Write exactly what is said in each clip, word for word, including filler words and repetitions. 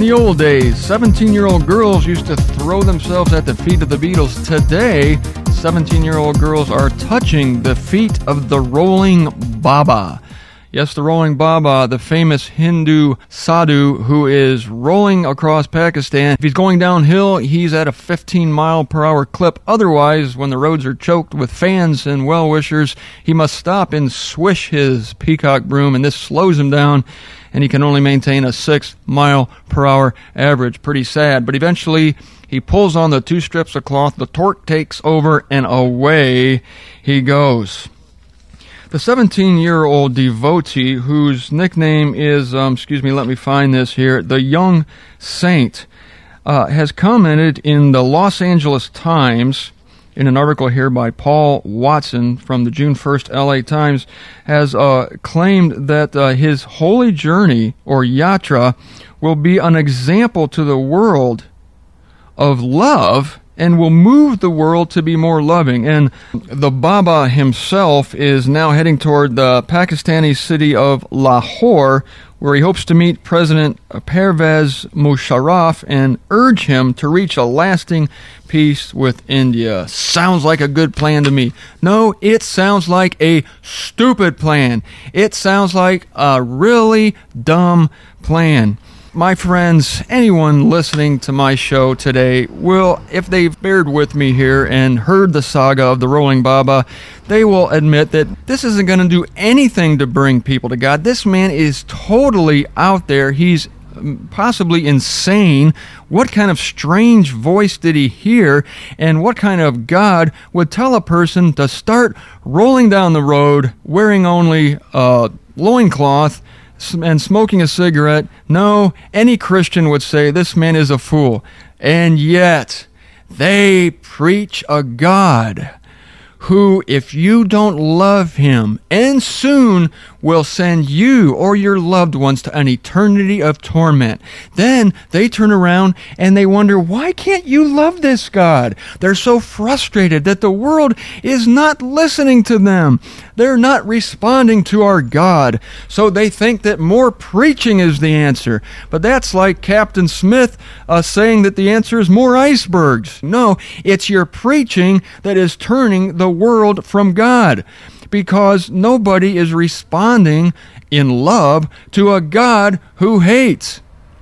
the old days, seventeen-year-old girls used to throw themselves at the feet of the Beatles. Today, seventeen-year-old girls are touching the feet of the Rolling Baba. Yes, the Rolling Baba, the famous Hindu sadhu who is rolling across Pakistan. If he's going downhill, he's at a fifteen mile per hour clip. Otherwise, when the roads are choked with fans and well-wishers, he must stop and swish his peacock broom, and this slows him down, and he can only maintain a six mile per hour average. Pretty sad. But eventually, he pulls on the two strips of cloth, the torque takes over, and away he goes. The seventeen-year-old devotee, whose nickname is, um, excuse me, let me find this here, the Young Saint, uh, has commented in the Los Angeles Times, in an article here by Paul Watson from the June first L A Times, has uh, claimed that uh, his holy journey, or yatra, will be an example to the world of love and will move the world to be more loving. And the Baba himself is now heading toward the Pakistani city of Lahore, where he hopes to meet President Pervez Musharraf and urge him to reach a lasting peace with India. Sounds like a good plan to me. No, it sounds like a stupid plan. It sounds like a really dumb plan. My friends, anyone listening to my show today will, if they've bared with me here and heard the saga of the Rolling Baba, they will admit that this isn't going to do anything to bring people to God. This man is totally out there. He's possibly insane. What kind of strange voice did he hear? And what kind of God would tell a person to start rolling down the road wearing only a loincloth and smoking a cigarette? No, any Christian would say this man is a fool. And yet, they preach a God who, if you don't love him, and soon will send you or your loved ones to an eternity of torment. Then they turn around and they wonder, why can't you love this God? They're so frustrated that the world is not listening to them. They're not responding to our God. So they think that more preaching is the answer. But that's like Captain Smith uh, saying that the answer is more icebergs. No, it's your preaching that is turning the world from God, because nobody is responding in love to a God who hates.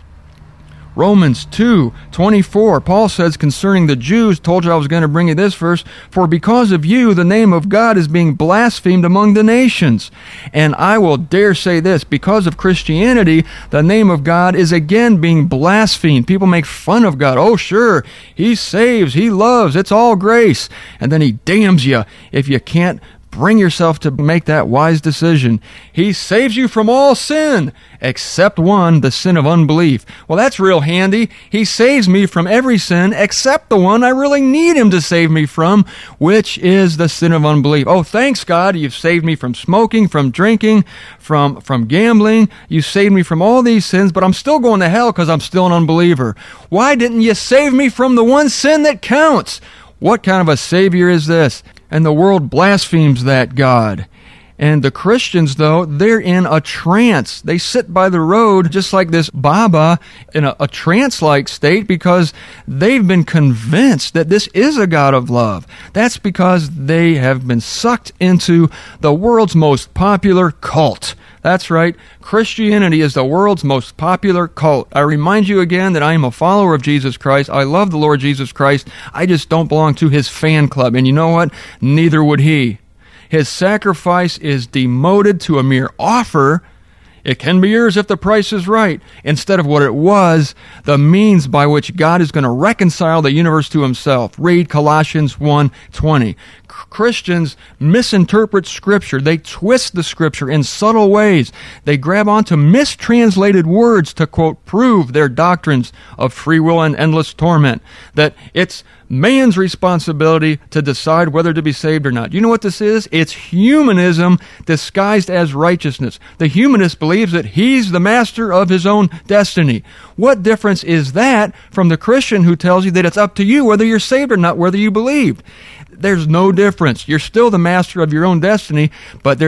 Romans two twenty-four, Paul says concerning the Jews, told you I was going to bring you this verse, for because of you the name of God is being blasphemed among the nations. And I will dare say this, because of Christianity, the name of God is again being blasphemed. People make fun of God. Oh sure, he saves, he loves, it's all grace. And then he damns you if you can't bring yourself to make that wise decision. He saves you from all sin, except one, the sin of unbelief. Well, that's real handy. He saves me from every sin except the one I really need him to save me from, which is the sin of unbelief. Oh, thanks, God, you've saved me from smoking, from drinking, from, from gambling. You saved me from all these sins, but I'm still going to hell because I'm still an unbeliever. Why didn't you save me from the one sin that counts? What kind of a Savior is this? And the world blasphemes that God. And the Christians, though, they're in a trance. They sit by the road just like this Baba in a, a trance-like state because they've been convinced that this is a God of love. That's because they have been sucked into the world's most popular cult. That's right. Christianity is the world's most popular cult. I remind you again that I am a follower of Jesus Christ. I love the Lord Jesus Christ. I just don't belong to his fan club. And you know what? Neither would he. His sacrifice is demoted to a mere offer. It can be yours if the price is right, instead of what it was, the means by which God is going to reconcile the universe to himself. Read Colossians one twenty. Christians misinterpret Scripture. They twist the Scripture in subtle ways. They grab onto mistranslated words to, quote, prove their doctrines of free will and endless torment, that it's man's responsibility to decide whether to be saved or not. You know what this is? It's humanism disguised as righteousness. The humanist believes that he's the master of his own destiny. What difference is that from the Christian who tells you that it's up to you whether you're saved or not, whether you believed? There's no difference. You're still the master of your own destiny, but there's a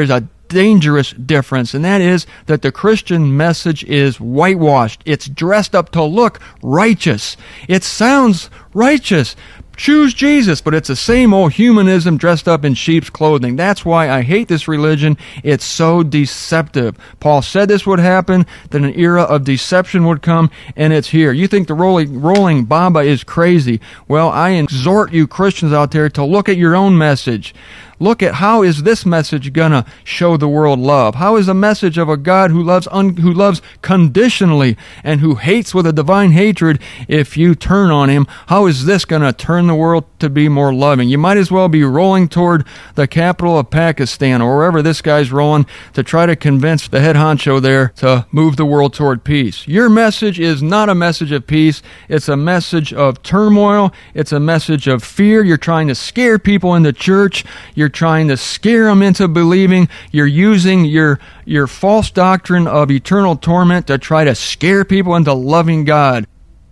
dangerous difference, and that is that the Christian message is whitewashed. It's dressed up to look righteous. It sounds righteous. Choose Jesus, but it's the same old humanism dressed up in sheep's clothing. That's why I hate this religion. It's so deceptive. Paul said this would happen, that an era of deception would come, and it's here. You think the rolling, rolling Baba is crazy. Well, I exhort you Christians out there to look at your own message. Look at how is this message gonna show the world love? How is a message of a God who loves un, who loves conditionally and who hates with a divine hatred if you turn on him? How is this gonna turn the world to be more loving? You might as well be rolling toward the capital of Pakistan or wherever this guy's rolling to try to convince the head honcho there to move the world toward peace. Your message is not a message of peace. It's a message of turmoil. It's a message of fear. You're trying to scare people into church. You're You're trying to scare them into believing. You're using your your false doctrine of eternal torment to try to scare people into loving God.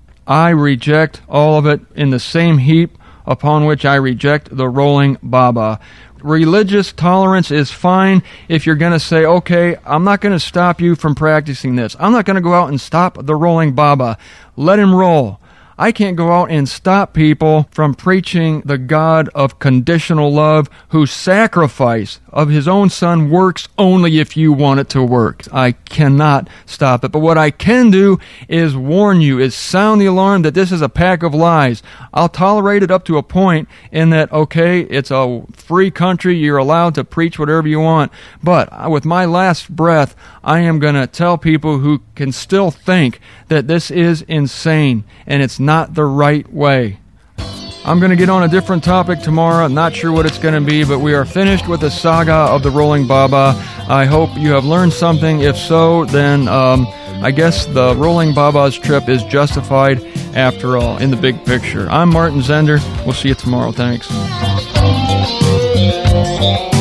I reject all of it in the same heap upon which I reject the rolling Baba. Religious tolerance is fine if you're going to say, okay, I'm not going to stop you from practicing this. I'm not going to go out and stop the rolling Baba. Let him roll. I can't go out and stop people from preaching the God of conditional love whose sacrifice of his own son works only if you want it to work. I cannot stop it. But what I can do is warn you, is sound the alarm that this is a pack of lies. I'll tolerate it up to a point in that, okay, it's a free country, you're allowed to preach whatever you want. But with my last breath, I am going to tell people who can still think that this is insane and it's not the right way. I'm going to get on a different topic tomorrow. I'm not sure what it's going to be, but we are finished with the saga of the Rolling Baba. I hope you have learned something. If so, then um, I guess the Rolling Baba's trip is justified after all, in the big picture. I'm Martin Zender. We'll see you tomorrow. Thanks.